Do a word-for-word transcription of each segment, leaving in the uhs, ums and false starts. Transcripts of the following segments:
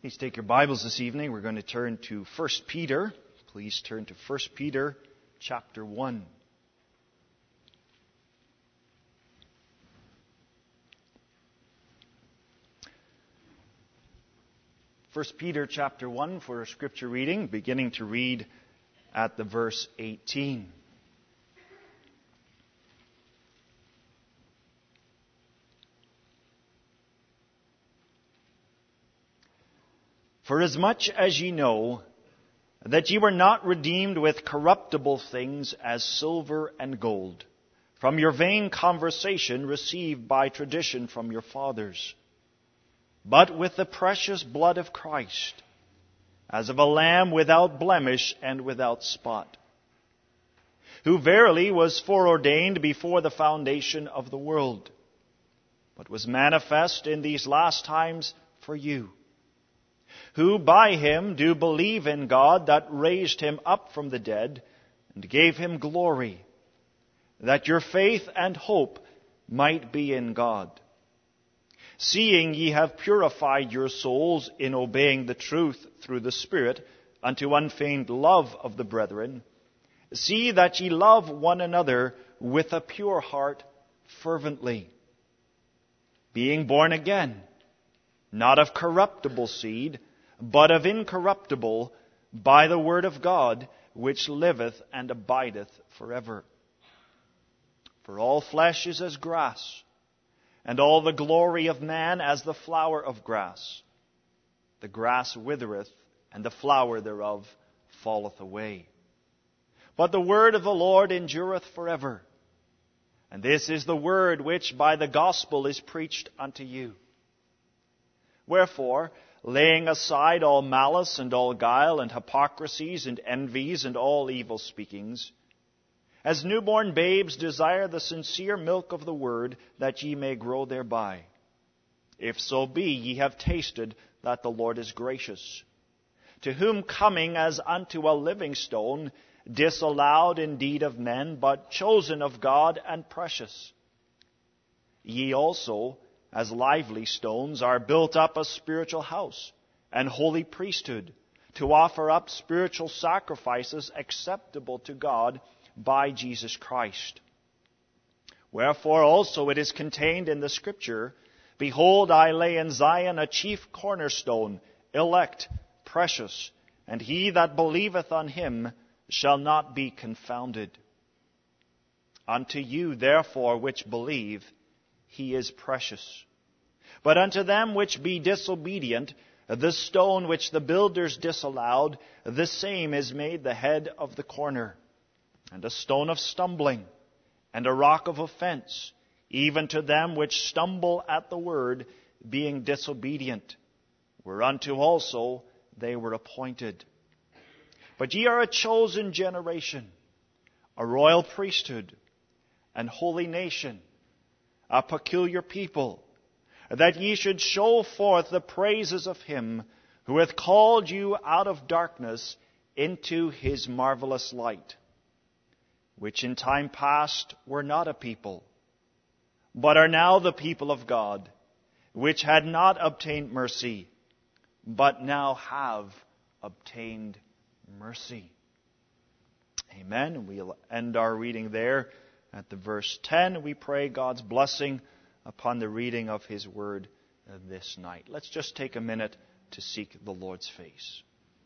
Please take your Bibles this evening. We're going to turn to First Peter. Please turn to First Peter chapter one. First Peter chapter one for our scripture reading, beginning to read at the verse eighteen. For as much as ye know that ye were not redeemed with corruptible things as silver and gold, from your vain conversation received by tradition from your fathers, but with the precious blood of Christ, as of a lamb without blemish and without spot, who verily was foreordained before the foundation of the world, but was manifest in these last times for you, who by him do believe in God that raised him up from the dead and gave him glory, that your faith and hope might be in God. Seeing ye have purified your souls in obeying the truth through the Spirit unto unfeigned love of the brethren, see that ye love one another with a pure heart fervently, being born again, not of corruptible seed, but of incorruptible, by the word of God, which liveth and abideth forever. For all flesh is as grass, and all the glory of man as the flower of grass. The grass withereth, and the flower thereof falleth away. But the word of the Lord endureth forever. And this is the word which by the gospel is preached unto you. Wherefore, laying aside all malice and all guile and hypocrisies and envies and all evil speakings, as newborn babes desire the sincere milk of the word, that ye may grow thereby. If so be ye have tasted that the Lord is gracious, to whom coming as unto a living stone, disallowed indeed of men, but chosen of God and precious. Ye also, as lively stones, are built up a spiritual house and holy priesthood, to offer up spiritual sacrifices acceptable to God by Jesus Christ. Wherefore also it is contained in the Scripture, Behold, I lay in Zion a chief cornerstone, elect, precious, and he that believeth on him shall not be confounded. Unto you therefore which believe, he is precious. But unto them which be disobedient, the stone which the builders disallowed, the same is made the head of the corner, and a stone of stumbling, and a rock of offense, even to them which stumble at the word, being disobedient, whereunto also they were appointed. But ye are a chosen generation, a royal priesthood, an holy nation, a peculiar people, that ye should show forth the praises of him who hath called you out of darkness into his marvelous light, which in time past were not a people, but are now the people of God, which had not obtained mercy, but now have obtained mercy. Amen. And we'll end our reading there at the verse ten. We pray God's blessing upon the reading of his word this night. Let's just take a minute to seek the Lord's face.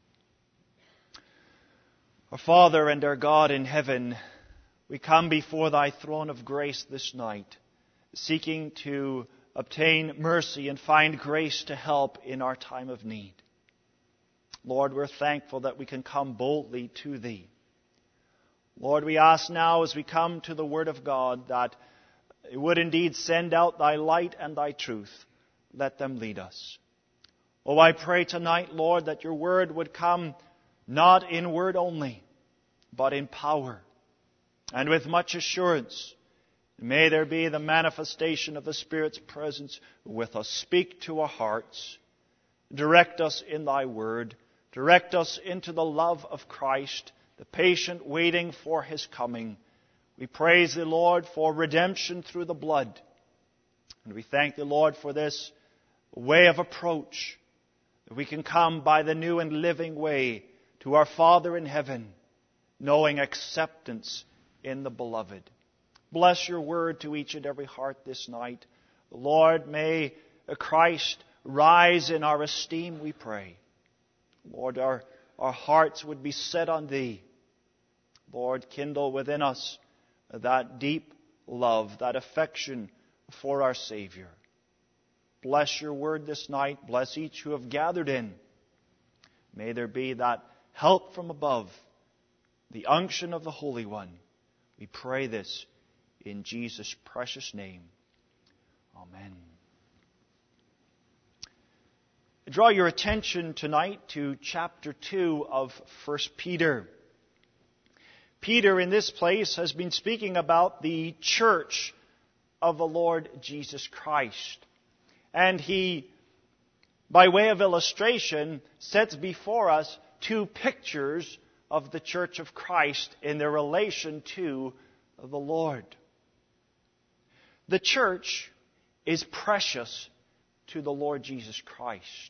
Our Father and our God in heaven, we come before thy throne of grace this night, seeking to obtain mercy and find grace to help in our time of need. Lord, we're thankful that we can come boldly to thee. Lord, we ask now as we come to the word of God that it would indeed send out thy light and thy truth. Let them lead us. Oh, I pray tonight, Lord, that your word would come not in word only, but in power and with much assurance. May there be the manifestation of the Spirit's presence with us. Speak to our hearts. Direct us in thy word. Direct us into the love of Christ, the patient waiting for his coming. We praise thee, Lord, for redemption through the blood. And we thank thee, Lord, for this way of approach, that we can come by the new and living way to our Father in heaven, knowing acceptance in the Beloved. Bless your word to each and every heart this night. Lord, may Christ rise in our esteem, we pray. Lord, our, our hearts would be set on Thee. Lord, kindle within us that deep love, that affection for our Savior. Bless your word this night. Bless each who have gathered in. May there be that help from above, the unction of the Holy One. We pray this in Jesus' precious name. Amen. I draw your attention tonight to chapter two of First Peter. Peter in this place has been speaking about the church of the Lord Jesus Christ. And he, by way of illustration, sets before us two pictures of the church of Christ in their relation to the Lord. The church is precious to the Lord Jesus Christ.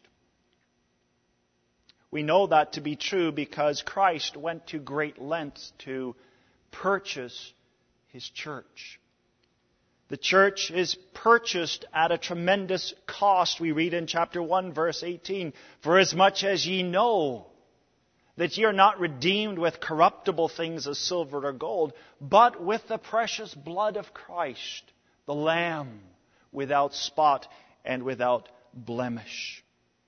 We know that to be true because Christ went to great lengths to purchase His church. The church is purchased at a tremendous cost. We read in chapter one, verse eighteen, "For as much as ye know that ye are not redeemed with corruptible things as silver or gold, but with the precious blood of Christ, the Lamb, without spot and without blemish."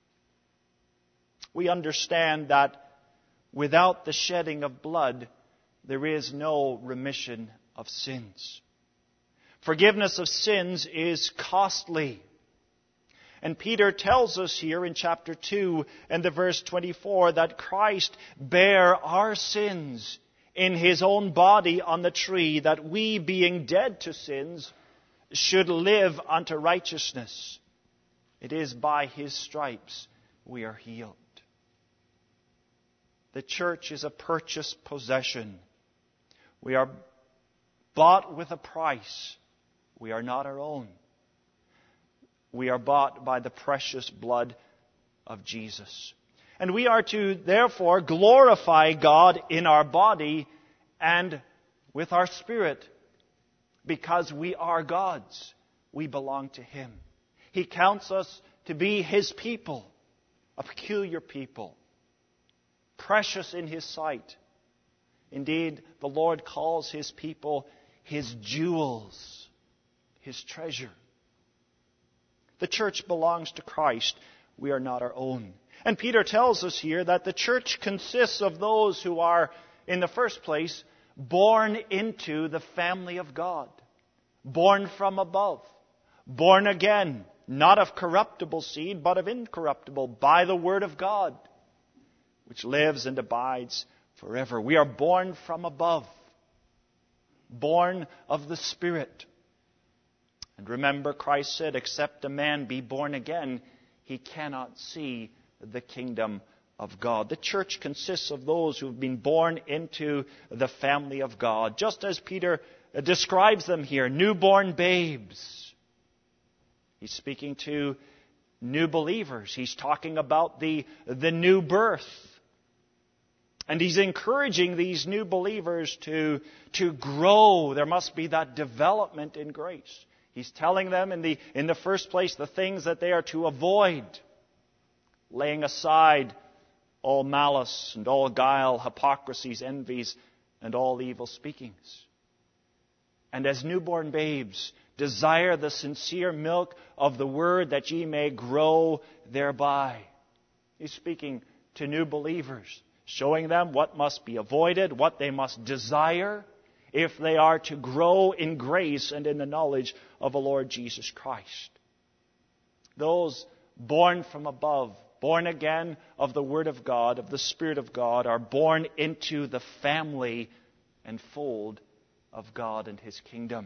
We understand that without the shedding of blood, there is no remission of sins. Forgiveness of sins is costly. And Peter tells us here in chapter two and the verse twenty-four that Christ bare our sins in His own body on the tree, that we, being dead to sins, should live unto righteousness. It is by His stripes we are healed. The church is a purchased possession. We are bought with a price. We are not our own. We are bought by the precious blood of Jesus. And we are to, therefore, glorify God in our body and with our spirit, because we are God's. We belong to Him. He counts us to be His people, a peculiar people, precious in His sight. Indeed, the Lord calls His people His jewels, His treasure. The church belongs to Christ. We are not our own. And Peter tells us here that the church consists of those who are, in the first place, born into the family of God. Born from above. Born again, not of corruptible seed, but of incorruptible, by the word of God, which lives and abides forever. We are born from above. Born of the Spirit. And remember, Christ said, except a man be born again, he cannot see the kingdom of God. The church consists of those who have been born into the family of God, just as Peter describes them here, newborn babes. He's speaking to new believers. He's talking about the, the new birth. And he's encouraging these new believers to, to grow. There must be that development in grace. He's telling them in the, in the first place the things that they are to avoid. Laying aside all malice and all guile, hypocrisies, envies, and all evil speakings. And as newborn babes, desire the sincere milk of the word that ye may grow thereby. He's speaking to new believers, showing them what must be avoided, what they must desire if they are to grow in grace and in the knowledge of the Lord Jesus Christ. Those born from above, born again of the Word of God, of the Spirit of God, are born into the family and fold of God and His kingdom.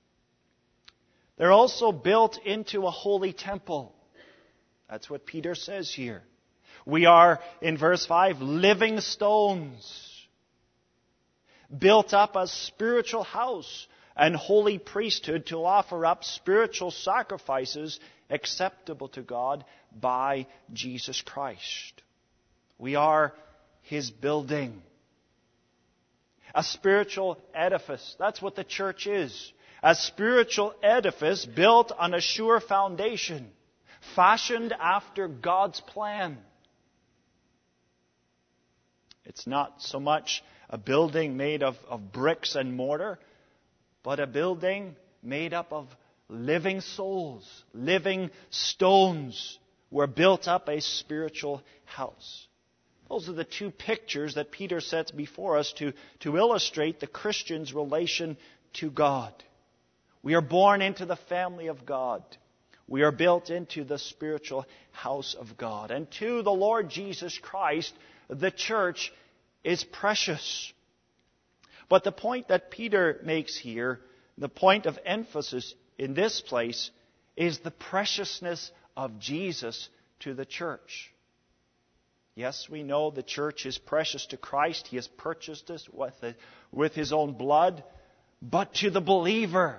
They're also built into a holy temple. That's what Peter says here. We are, in verse five, living stones, built up as spiritual house and holy priesthood to offer up spiritual sacrifices acceptable to God by Jesus Christ. We are His building. A spiritual edifice. That's what the church is. A spiritual edifice built on a sure foundation, fashioned after God's plan. It's not so much a building made of, of bricks and mortar, but a building made up of living souls, living stones, were built up a spiritual house. Those are the two pictures that Peter sets before us to, to illustrate the Christian's relation to God. We are born into the family of God. We are built into the spiritual house of God. And to the Lord Jesus Christ, the church is precious. But the point that Peter makes here, the point of emphasis in this place, is the preciousness of Jesus to the church. Yes, we know the church is precious to Christ. He has purchased us with, it, with His own blood. But to the believer,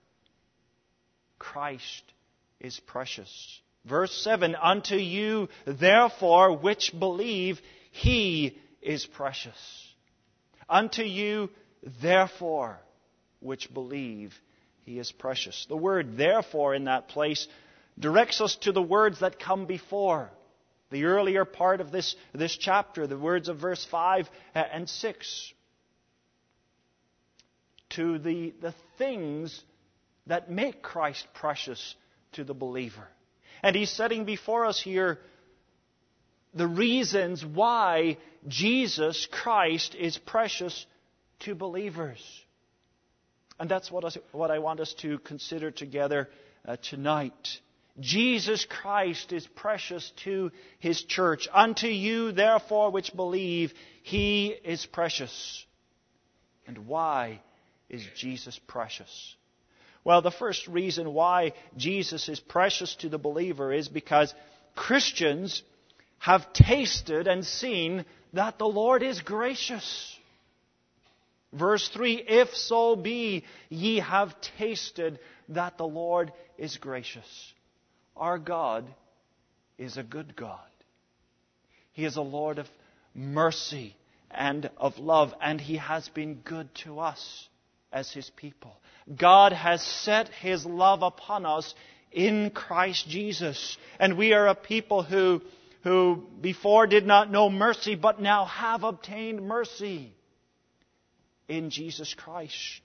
Christ is precious. Verse seven, unto you, therefore, which believe, He is precious. Unto you, therefore, which believe, He is precious. The word therefore in that place directs us to the words that come before. The earlier part of this, this chapter, the words of verse five and six. To the, the things that make Christ precious to the believer. And he's setting before us here the reasons why Jesus Christ is precious to believers. And that's what I, what I want us to consider together uh, tonight. Jesus Christ is precious to His church. Unto you, therefore, which believe, He is precious. And why is Jesus precious? Well, the first reason why Jesus is precious to the believer is because Christians have tasted and seen that the Lord is gracious. Verse three, if so be ye have tasted that the Lord is gracious. Our God is a good God. He is a Lord of mercy and of love, and He has been good to us as His people. God has set His love upon us in Christ Jesus. And we are a people who, who before did not know mercy, but now have obtained mercy in Jesus Christ.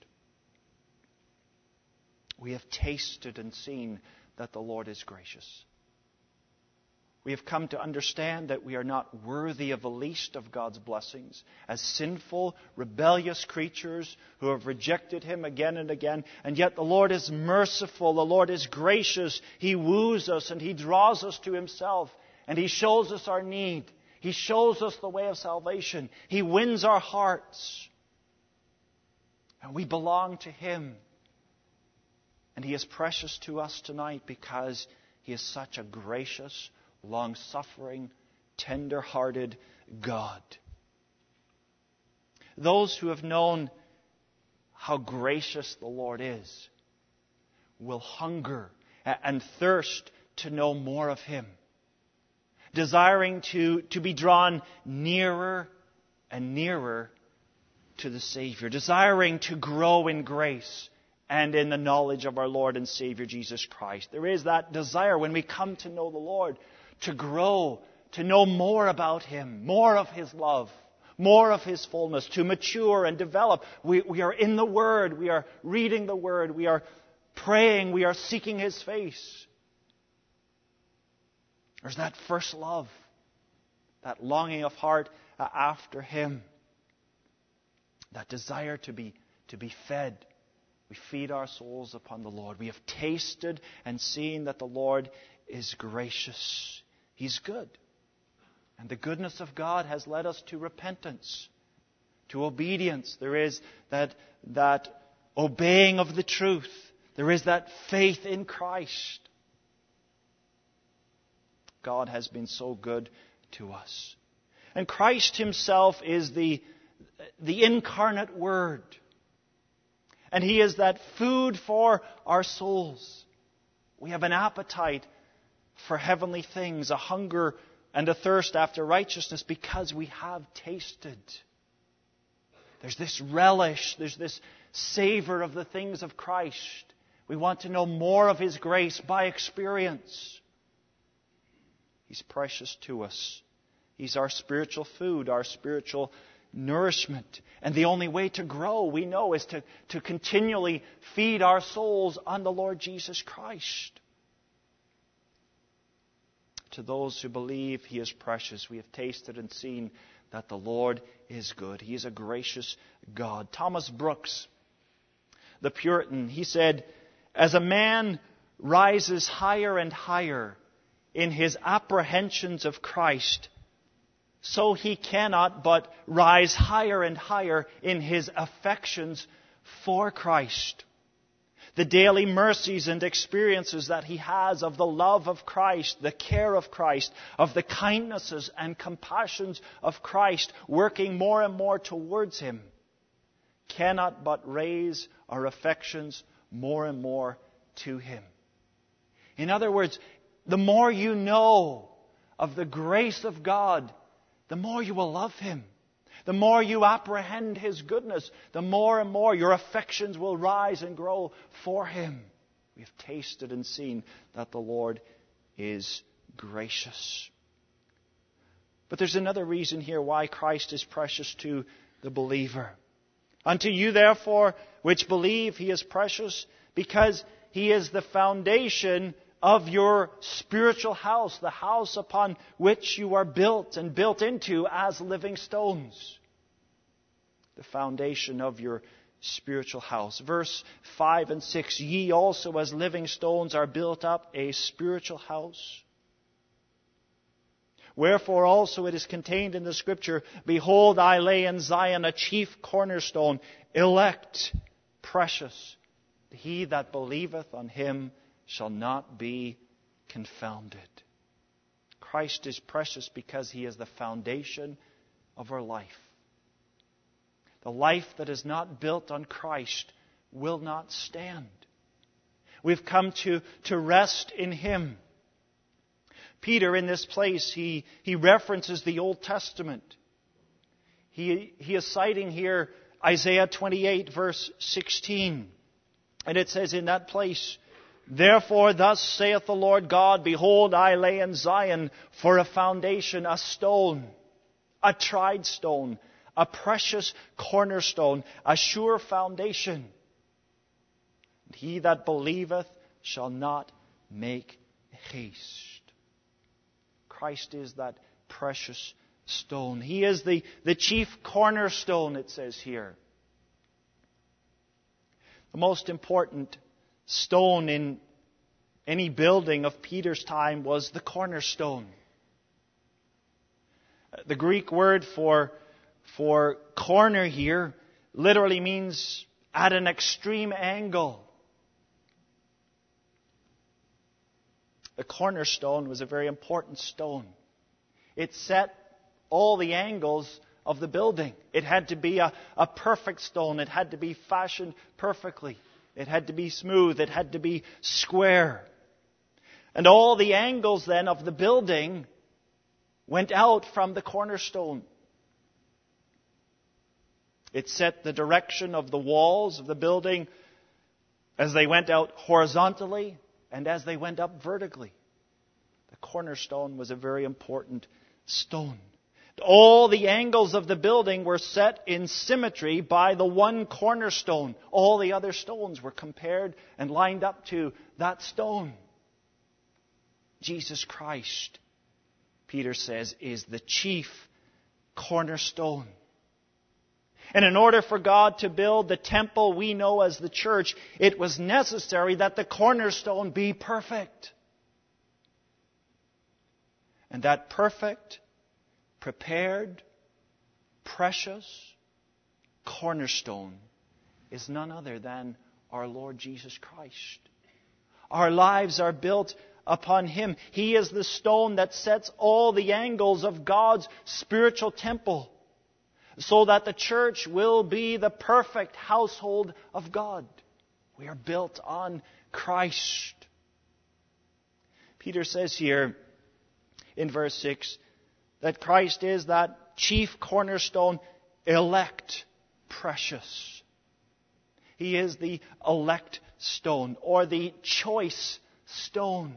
We have tasted and seen that the Lord is gracious. We have come to understand that we are not worthy of the least of God's blessings, as sinful, rebellious creatures who have rejected Him again and again. And yet the Lord is merciful, the Lord is gracious. He woos us and He draws us to Himself. And He shows us our need. He shows us the way of salvation. He wins our hearts. And we belong to Him. And He is precious to us tonight because He is such a gracious, long-suffering, tender-hearted God. Those who have known how gracious the Lord is will hunger and thirst to know more of Him, desiring to, to be drawn nearer and nearer to the Savior, desiring to grow in grace and in the knowledge of our Lord and Savior Jesus Christ. There is that desire when we come to know the Lord to grow, to know more about Him, more of His love, more of His fullness, to mature and develop. We, we are in the Word, we are reading the Word, we are praying, we are seeking His face. There's that first love, that longing of heart after Him, that desire to be, to be fed. We feed our souls upon the Lord. We have tasted and seen that the Lord is gracious. He's good. And the goodness of God has led us to repentance, to obedience. There is that, that obeying of the truth. There is that faith in Christ. God has been so good to us. And Christ Himself is the, the incarnate Word. And He is that food for our souls. We have an appetite for heavenly things, a hunger and a thirst after righteousness, because we have tasted. There's this relish, there's this savor of the things of Christ. We want to know more of His grace by experience. He's precious to us. He's our spiritual food, our spiritual nourishment. And the only way to grow, we know, is to, to continually feed our souls on the Lord Jesus Christ. To those who believe He is precious, we have tasted and seen that the Lord is good. He is a gracious God. Thomas Brooks, the Puritan, he said, as a man rises higher and higher in his apprehensions of Christ, so he cannot but rise higher and higher in his affections for Christ. The daily mercies and experiences that he has of the love of Christ, the care of Christ, of the kindnesses and compassions of Christ working more and more towards him, cannot but raise our affections more and more to Him. In other words, the more you know of the grace of God, the more you will love Him. The more you apprehend His goodness, the more and more your affections will rise and grow for Him. We have tasted and seen that the Lord is gracious. But there's another reason here why Christ is precious to the believer. Unto you, therefore, which believe, He is precious, because He is the foundation of your spiritual house, the house upon which you are built and built into as living stones. The foundation of your spiritual house. Verse five and six, ye also as living stones are built up a spiritual house. Wherefore also it is contained in the Scripture, behold, I lay in Zion a chief cornerstone, elect, precious. He that believeth on Him shall not be confounded. Christ is precious because He is the foundation of our life. The life that is not built on Christ will not stand. We've come to, to rest in Him. Peter, in this place, he, he references the Old Testament. He, he is citing here Isaiah twenty-eight, verse sixteen. And it says in that place, therefore thus saith the Lord God, behold, I lay in Zion for a foundation, a stone, a tried stone, a precious cornerstone, a sure foundation. And he that believeth shall not make haste. Christ is that precious stone. He is the, the chief cornerstone, it says here. The most important stone in any building of Peter's time was the cornerstone. The Greek word for, for corner here literally means at an extreme angle. The cornerstone was a very important stone. It set all the angles of the building. It had to be a, a perfect stone. It had to be fashioned perfectly. It had to be smooth. It had to be square. And all the angles then of the building went out from the cornerstone. It set the direction of the walls of the building as they went out horizontally and as they went up vertically. The cornerstone was a very important stone. All the angles of the building were set in symmetry by the one cornerstone. All the other stones were compared and lined up to that stone. Jesus Christ, Peter says, is the chief cornerstone. And in order for God to build the temple we know as the church, it was necessary that the cornerstone be perfect. And that perfect, prepared, precious cornerstone is none other than our Lord Jesus Christ. Our lives are built upon Him. He is the stone that sets all the angles of God's spiritual temple, so that the church will be the perfect household of God. We are built on Christ. Peter says here in verse six that Christ is that chief cornerstone, elect, precious. He is the elect stone, or the choice stone.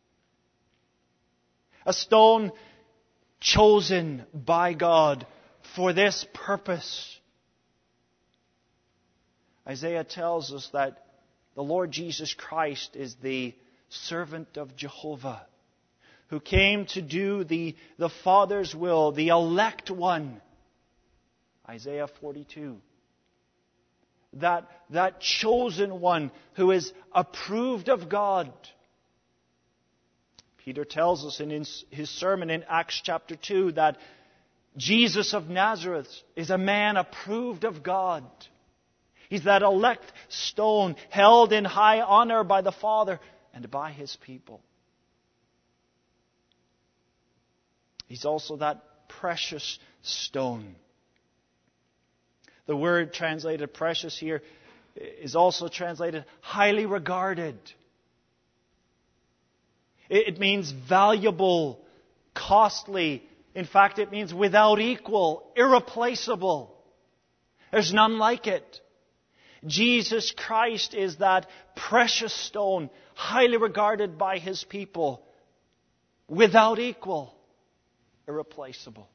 A stone chosen by God for this purpose. Isaiah tells us that the Lord Jesus Christ is the servant of Jehovah, who came to do the, the Father's will, the elect one. Isaiah forty-two. That, that chosen one who is approved of God. Peter tells us in his, his sermon in Acts chapter two that Jesus of Nazareth is a man approved of God. He's that elect stone held in high honor by the Father and by His people. He's also that precious stone. The word translated precious here is also translated highly regarded. It means valuable, costly. In fact, it means without equal, irreplaceable. There's none like it. Jesus Christ is that precious stone, highly regarded by His people, without equal, irreplaceable.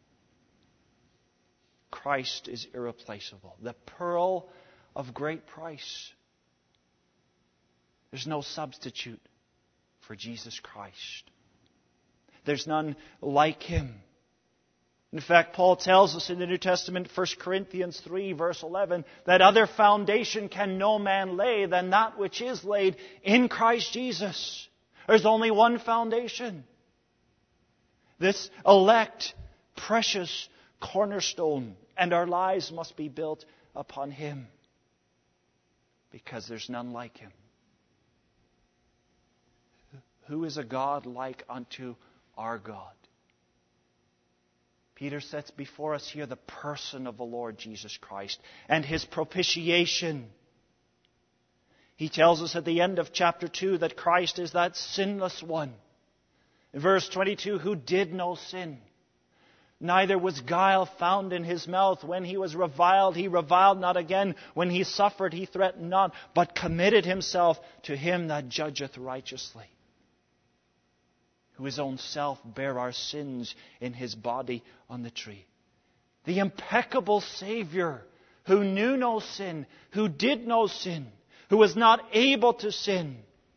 Christ is irreplaceable, the pearl of great price. There's no substitute for Jesus Christ. There's none like Him. In fact, Paul tells us in the New Testament, First Corinthians three, verse eleven, that other foundation can no man lay than that which is laid in Christ Jesus. There's only one foundation. This elect, precious cornerstone, and our lives must be built upon Him, because there's none like Him. Who is a God like unto our God? Peter sets before us here the person of the Lord Jesus Christ and His propitiation. He tells us at the end of chapter two that Christ is that sinless one. In verse twenty-two, who did no sin. Neither was guile found in His mouth. When He was reviled, He reviled not again. When He suffered, He threatened not, but committed Himself to Him that judgeth righteously. Who His own self bare our sins in His body on the tree. The impeccable Savior who knew no sin, who did no sin, who was not able to sin.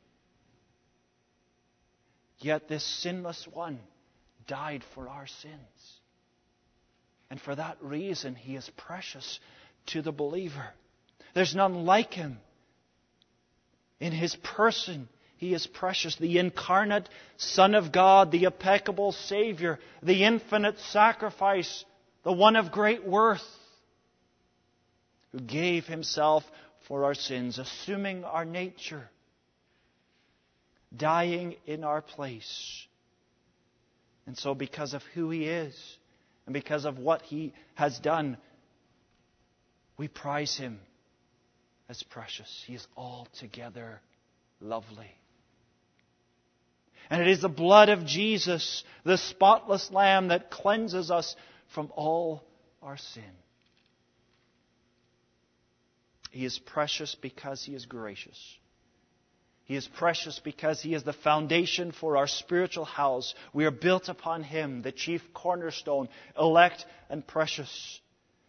Yet this sinless one died for our sins. And for that reason, He is precious to the believer. There's none like Him. In His person, He is precious. The incarnate Son of God, the impeccable Savior, the infinite sacrifice, the one of great worth, who gave Himself for our sins, assuming our nature, dying in our place. And so because of who He is, and because of what He has done, we prize Him as precious. He is altogether lovely. And it is the blood of Jesus, the spotless Lamb, that cleanses us from all our sin. He is precious because He is gracious. He is precious because He is the foundation for our spiritual house. We are built upon Him, the chief cornerstone, elect and precious.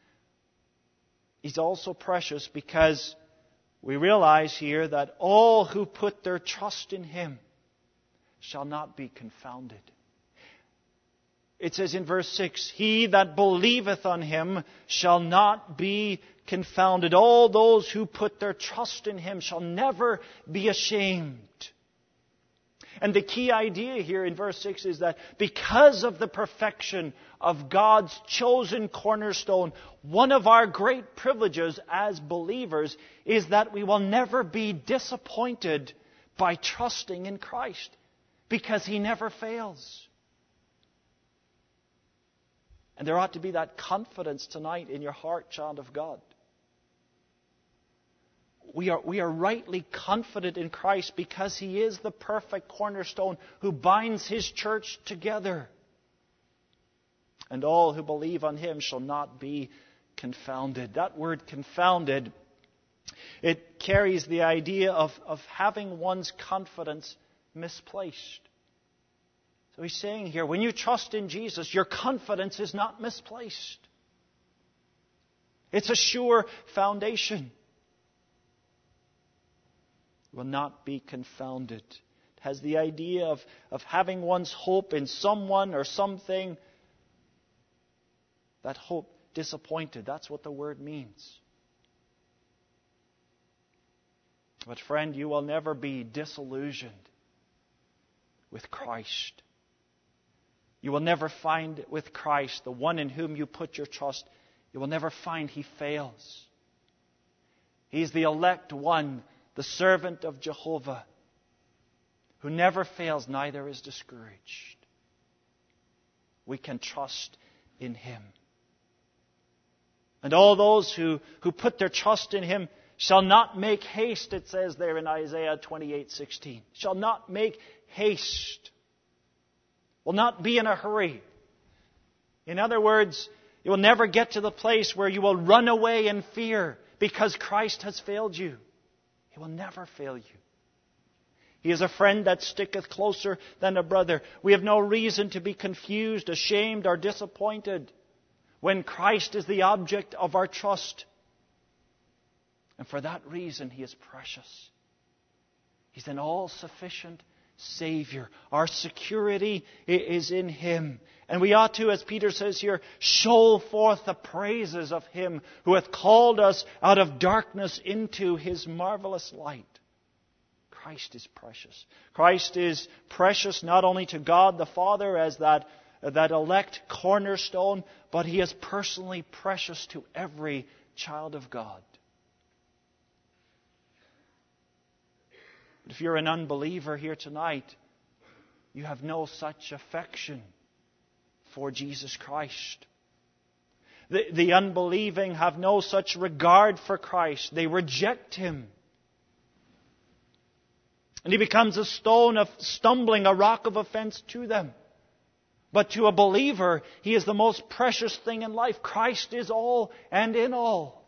He's also precious because we realize here that all who put their trust in Him shall not be confounded. It says in verse six, He that believeth on Him shall not be confounded. All those who put their trust in Him shall never be ashamed. And the key idea here in verse six is that because of the perfection of God's chosen cornerstone, one of our great privileges as believers is that we will never be disappointed by trusting in Christ, because He never fails. And there ought to be that confidence tonight in your heart, child of God. we are, we are rightly confident in Christ because He is the perfect cornerstone who binds His church together. And all who believe on Him shall not be confounded. That word confounded, it carries the idea of, of having one's confidence misplaced. So he's saying here, when you trust in Jesus, your confidence is not misplaced. It's a sure foundation. It will not be confounded. It has the idea of, of having one's hope in someone or something, that hope disappointed. That's what the word means. But friend, you will never be disillusioned with Christ. You will never find with Christ, the one in whom you put your trust, you will never find He fails. He's the elect one, the servant of Jehovah, who never fails, neither is discouraged. We can trust in Him. And all those who, who put their trust in Him shall not make haste, it says there in Isaiah twenty-eight sixteen. Shall not make haste. Will not be in a hurry. In other words, you will never get to the place where you will run away in fear because Christ has failed you. He will never fail you. He is a friend that sticketh closer than a brother. We have no reason to be confused, ashamed, or disappointed when Christ is the object of our trust. And for that reason, He is precious. He's an all-sufficient Savior. Our security is in Him. And we ought to, as Peter says here, show forth the praises of Him who hath called us out of darkness into His marvelous light. Christ is precious. Christ is precious not only to God the Father as that, that elect cornerstone, but He is personally precious to every child of God. But if you're an unbeliever here tonight, you have no such affection for Jesus Christ. The, the unbelieving have no such regard for Christ. They reject Him. And He becomes a stone of stumbling, a rock of offense to them. But to a believer, He is the most precious thing in life. Christ is all and in all.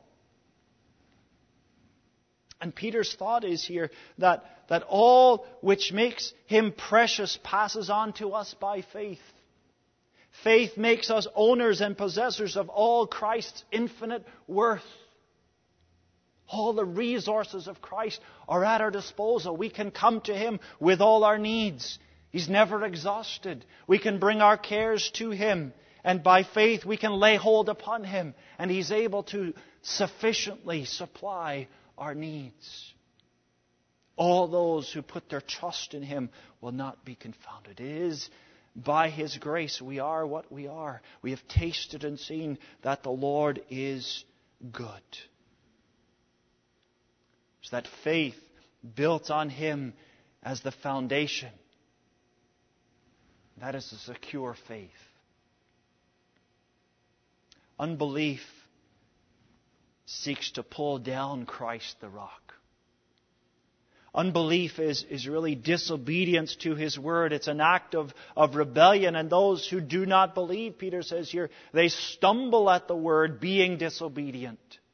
And Peter's thought is here that, that all which makes Him precious passes on to us by faith. Faith makes us owners and possessors of all Christ's infinite worth. All the resources of Christ are at our disposal. We can come to Him with all our needs. He's never exhausted. We can bring our cares to Him. And by faith we can lay hold upon Him. And He's able to sufficiently supply our needs. All those who put their trust in Him will not be confounded. It is by His grace we are what we are. We have tasted and seen that the Lord is good. It's that faith built on Him as the foundation. That is a secure faith. Unbelief seeks to pull down Christ the rock. Unbelief is, is really disobedience to His word. It's an act of, of rebellion. And those who do not believe, Peter says here, they stumble at the word, being disobedient.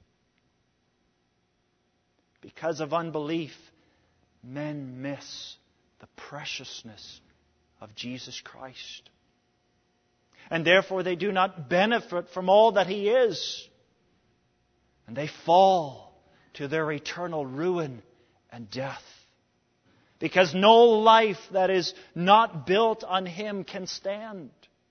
Because of unbelief, men miss the preciousness of Jesus Christ. And therefore they do not benefit from all that He is. And they fall to their eternal ruin and death. Because no life that is not built on Him can stand.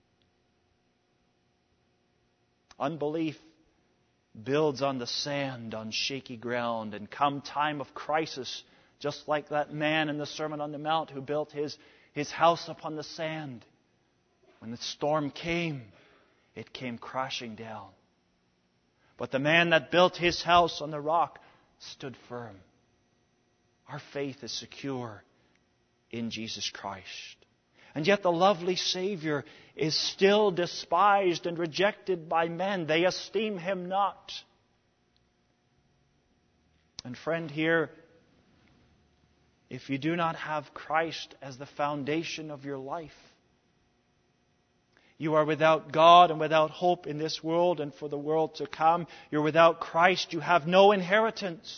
Unbelief builds on the sand, on shaky ground, and come time of crisis, just like that man in the Sermon on the Mount who built his, his house upon the sand. When the storm came, it came crashing down. But the man that built his house on the rock stood firm. Our faith is secure in Jesus Christ. And yet the lovely Savior is still despised and rejected by men. They esteem Him not. And friend, here, if you do not have Christ as the foundation of your life, you are without God and without hope in this world and for the world to come. You're without Christ. You have no inheritance.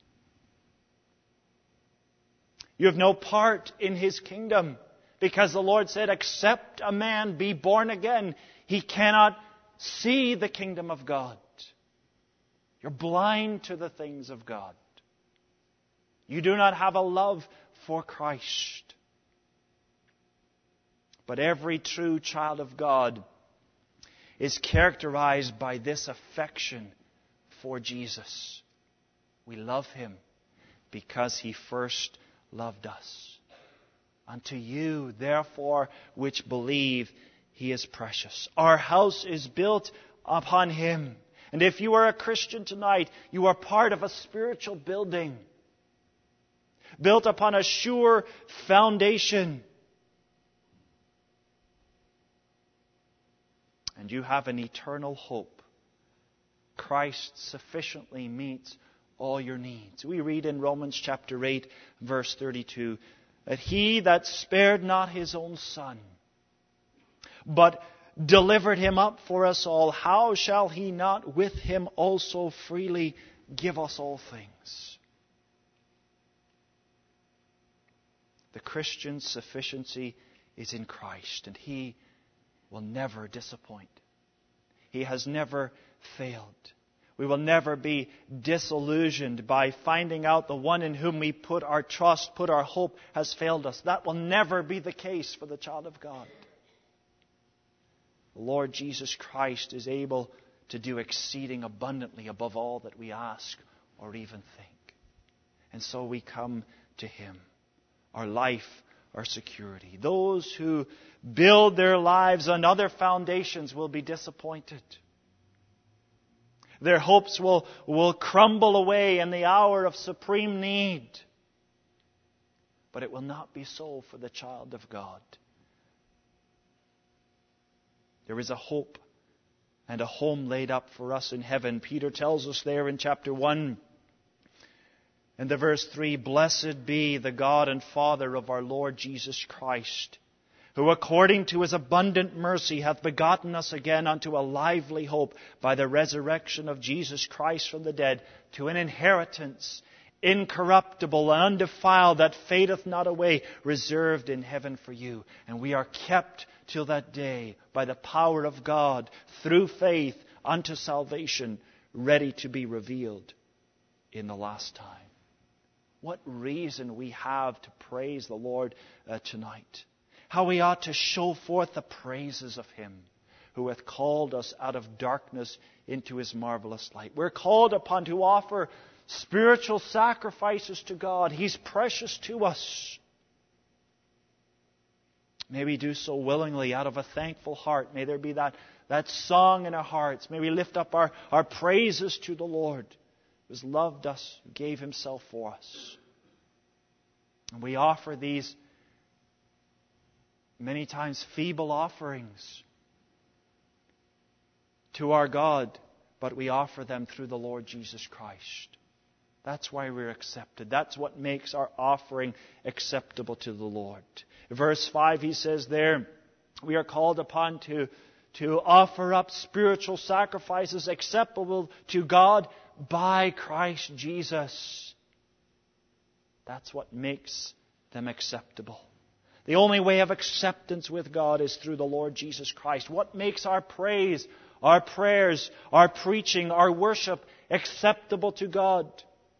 You have no part in His kingdom. Because the Lord said, except a man be born again, he cannot see the kingdom of God. You're blind to the things of God. You do not have a love for Christ. But every true child of God is characterized by this affection for Jesus. We love Him because He first loved us. Unto you, therefore, which believe, He is precious. Our house is built upon Him. And if you are a Christian tonight, you are part of a spiritual building, built upon a sure foundation. And you have an eternal hope. Christ sufficiently meets all your needs. We read in Romans chapter eight, verse thirty-two, that He that spared not His own Son, but delivered Him up for us all, how shall He not with Him also freely give us all things? The Christian's sufficiency is in Christ, and He will never disappoint. He has never failed. We will never be disillusioned by finding out the one in whom we put our trust, put our hope, has failed us. That will never be the case for the child of God. The Lord Jesus Christ is able to do exceeding abundantly above all that we ask or even think. And so we come to Him, our life, our security. Those who build their lives on other foundations will be disappointed. Their hopes will, will crumble away in the hour of supreme need. But it will not be so for the child of God. There is a hope and a home laid up for us in heaven. Peter tells us there in chapter one, and the verse three, Blessed be the God and Father of our Lord Jesus Christ, who according to His abundant mercy hath begotten us again unto a lively hope by the resurrection of Jesus Christ from the dead, to an inheritance incorruptible and undefiled, that fadeth not away, reserved in heaven for you. And we are kept till that day by the power of God through faith unto salvation, ready to be revealed in the last time. What reason we have to praise the Lord uh, tonight. How we ought to show forth the praises of Him who hath called us out of darkness into His marvelous light. We're called upon to offer spiritual sacrifices to God. He's precious to us. May we do so willingly out of a thankful heart. May there be that, that song in our hearts. May we lift up our, our praises to the Lord, who has loved us, who gave Himself for us. And we offer these many times feeble offerings to our God, but we offer them through the Lord Jesus Christ. That's why we're accepted. That's what makes our offering acceptable to the Lord. Verse five, he says there, we are called upon to, to offer up spiritual sacrifices acceptable to God by Christ Jesus. That's what makes them acceptable. The only way of acceptance with God is through the Lord Jesus Christ. What makes our praise, our prayers, our preaching, our worship acceptable to God?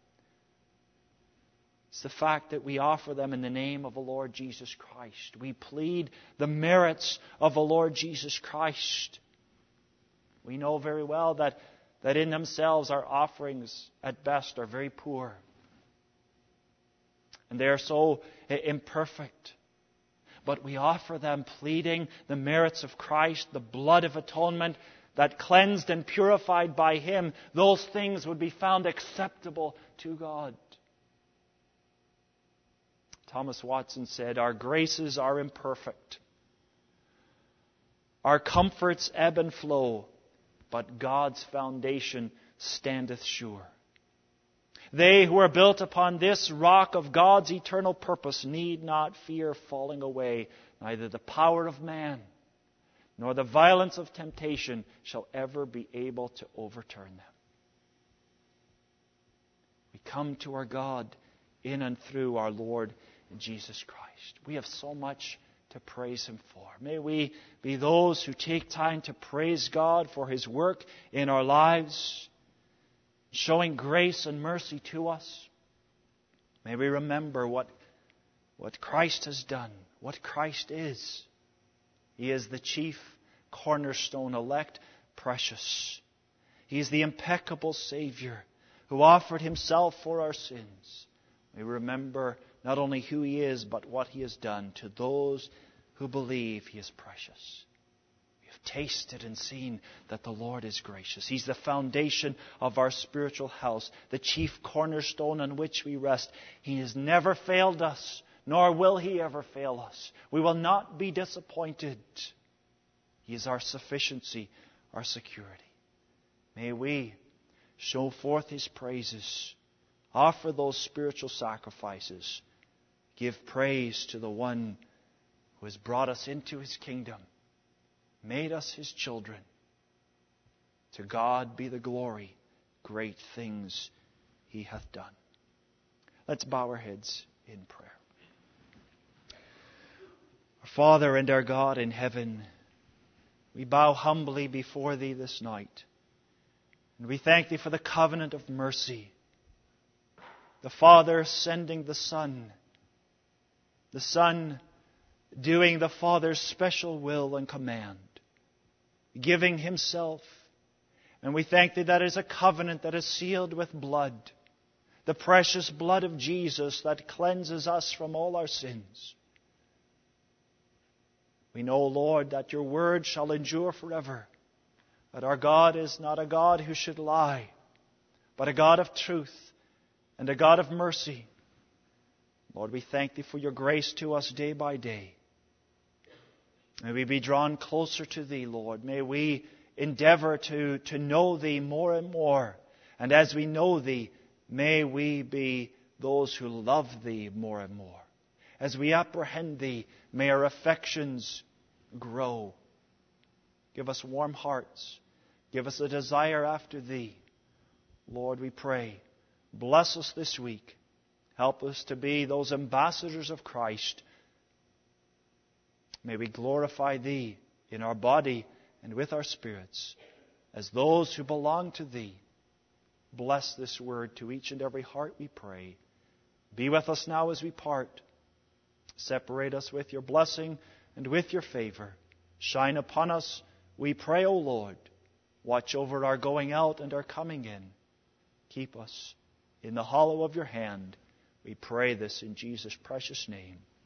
It's the fact that we offer them in the name of the Lord Jesus Christ. We plead the merits of the Lord Jesus Christ. We know very well that, that in themselves our offerings at best are very poor. And they are so imperfect. But we offer them pleading the merits of Christ, the blood of atonement that cleansed and purified by Him. Those things would be found acceptable to God. Thomas Watson said, our graces are imperfect. Our comforts ebb and flow, but God's foundation standeth sure. They who are built upon this rock of God's eternal purpose need not fear falling away. Neither the power of man nor the violence of temptation shall ever be able to overturn them. We come to our God in and through our Lord Jesus Christ. We have so much to praise Him for. May we be those who take time to praise God for His work in our lives, showing grace and mercy to us. May we remember what, what Christ has done, what Christ is. He is the chief cornerstone, elect, precious. He is the impeccable Savior who offered Himself for our sins. We remember not only who He is, but what He has done to those who believe He is precious. We have tasted and seen that the Lord is gracious. He's the foundation of our spiritual house, the chief cornerstone on which we rest. He has never failed us, nor will He ever fail us. We will not be disappointed. He is our sufficiency, our security. May we show forth His praises, offer those spiritual sacrifices, give praise to the One who has brought us into His kingdom, made us His children. To God be the glory, great things He hath done. Let's bow our heads in prayer. Our Father and our God in heaven, we bow humbly before Thee this night. And we thank Thee for the covenant of mercy. The Father sending the Son. The Son doing the Father's special will and command. Giving Himself. And we thank Thee that is a covenant that is sealed with blood. The precious blood of Jesus that cleanses us from all our sins. We know, Lord, that Your word shall endure forever. That our God is not a God who should lie, but a God of truth and a God of mercy. Lord, we thank Thee for Your grace to us day by day. May we be drawn closer to Thee, Lord. May we endeavor to, to know Thee more and more. And as we know Thee, may we be those who love Thee more and more. As we apprehend Thee, may our affections grow. Give us warm hearts. Give us a desire after Thee. Lord, we pray, bless us this week. Help us to be those ambassadors of Christ. May we glorify Thee in our body and with our spirits as those who belong to Thee. Bless this word to each and every heart, we pray. Be with us now as we part. Separate us with Your blessing and with Your favor. Shine upon us, we pray, O Lord. Watch over our going out and our coming in. Keep us in the hollow of Your hand. We pray this in Jesus' precious name.